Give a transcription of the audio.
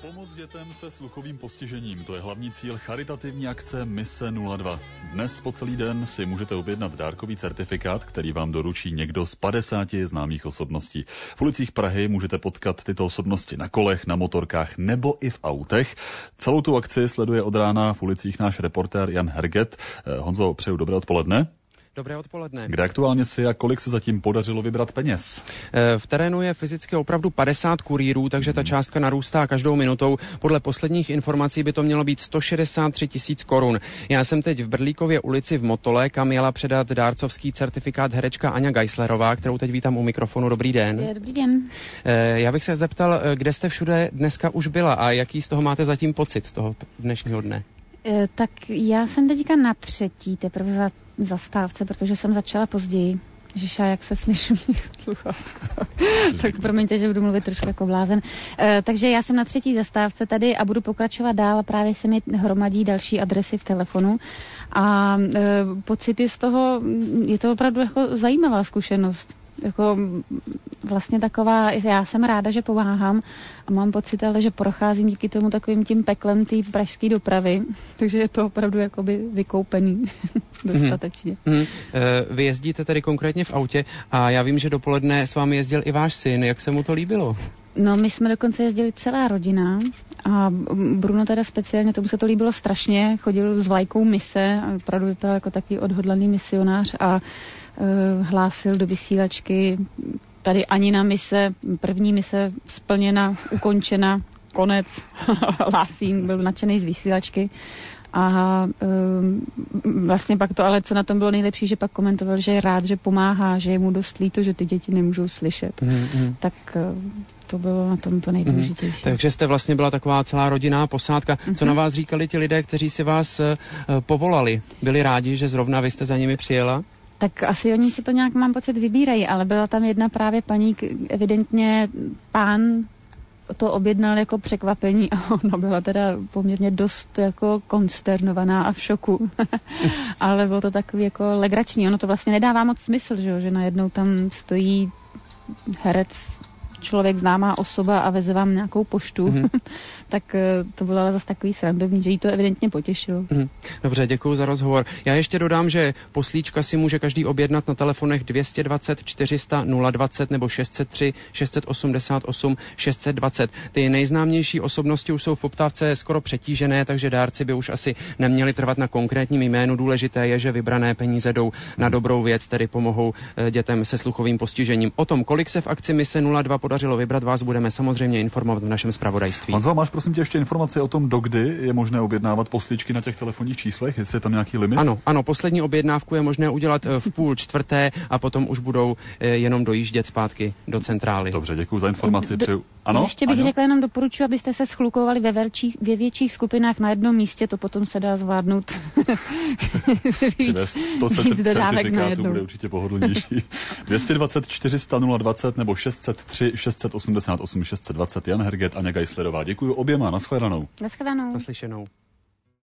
Pomoc dětem se sluchovým postižením, to je hlavní cíl charitativní akce Mise 02. Dnes po celý den si můžete objednat dárkový certifikát, který vám doručí někdo z 50 známých osobností. V ulicích Prahy můžete potkat tyto osobnosti na kolech, na motorkách nebo i v autech. Celou tu akci sleduje od rána v ulicích náš reportér Jan Herget. Honzo, přeju dobré odpoledne. Dobré odpoledne. Kde aktuálně si a kolik se zatím podařilo vybrat peněz? V terénu je fyzicky opravdu 50 kurýrů, takže ta částka narůstá každou minutou. Podle posledních informací by to mělo být 163 000 korun. Já jsem teď v Brlíkově ulici v Motole, kam jela předat dárcovský certifikát herečka Aňa Geislerová, kterou teď vítám u mikrofonu. Dobrý den. Dobrý den. Já bych se zeptal, kde jste všude dneska už byla a jaký z toho máte zatím pocit z toho dnešního dne? Tak já jsem teďka na 3. teprve zastávce, protože jsem začala později. Ježiša, jak se slyšu mě sluchátka. Tak promiňte, že budu mluvit trošku jako blázen. Takže já jsem na 3. zastávce tady a budu pokračovat dál a právě se mi hromadí další adresy v telefonu. A pocity z toho, je to opravdu jako zajímavá zkušenost. Jako vlastně taková, já jsem ráda, že pomáhám a mám pocit, ale že procházím díky tomu takovým tím peklem té pražské dopravy, takže je to opravdu jakoby vykoupený dostatečně. Vy jezdíte tedy konkrétně v autě a já vím, že dopoledne s vámi jezdil i váš syn, jak se mu to líbilo? No, my jsme dokonce jezdili celá rodina a Bruno teda speciálně, tomu se to líbilo strašně, chodil s vlajkou mise a opravdu vypadal jako takový odhodlaný misionář a hlásil do vysílačky tady Anina mise, první mise splněna, ukončena, konec, hlásím, byl nadšený z vysílačky. A vlastně pak to, ale co na tom bylo nejlepší, že pak komentoval, že je rád, že pomáhá, že je mu dost líto, že ty děti nemůžou slyšet. Tak to bylo na tom to nejdůležitější. Takže jste vlastně byla taková celá rodinná posádka. Co na vás říkali ti lidé, kteří si vás povolali? Byli rádi, že zrovna vy jste za nimi přijela? Tak asi oni si to nějak, mám pocit, vybírají, ale byla tam jedna právě paní, evidentně pán to objednal jako překvapení a ona byla teda poměrně dost jako konsternovaná a v šoku. Ale bylo to takový jako legrační. Ono to vlastně nedává moc smysl, že najednou tam stojí herec, člověk, známá osoba a veze vám nějakou poštu. Tak to bylo ale zase takový srandovní, že jí to evidentně potěšilo. Dobře, děkuji za rozhovor. Já ještě dodám, že poslíčka si může každý objednat na telefonech 220 400 020 nebo 603 688 620. Ty nejznámější osobnosti už jsou v poptávce skoro přetížené, takže dárci by už asi neměli trvat na konkrétním jménu. Důležité je, že vybrané peníze jdou na dobrou věc, tedy pomohou dětem se sluchovým postižením. O tom, kolik se v akci Mise 02 podařilo vybrat, vás budeme samozřejmě informovat v našem zpravodajství. Honzo, máš prosím tě ještě informace o tom, dokdy je možné objednávat poslíčky na těch telefonních číslech, jestli je tam nějaký limit? Ano, poslední objednávku je možné udělat v 3:30 a potom už budou jenom dojíždět zpátky do centrály. Dobře, děkuji za informaci. Ano? Ještě bych řekla, jenom doporučuji, abyste se schlukovali ve větších skupinách na jednom místě, to potom se dá zvládnout. Přivést 100 certifikátů bude určitě pohodlnější. 220 400 020 nebo 603 688 620. Jan Herget, Aňa Geislerová. Děkuji oběma, nashledanou. Nashledanou. Naslyšenou.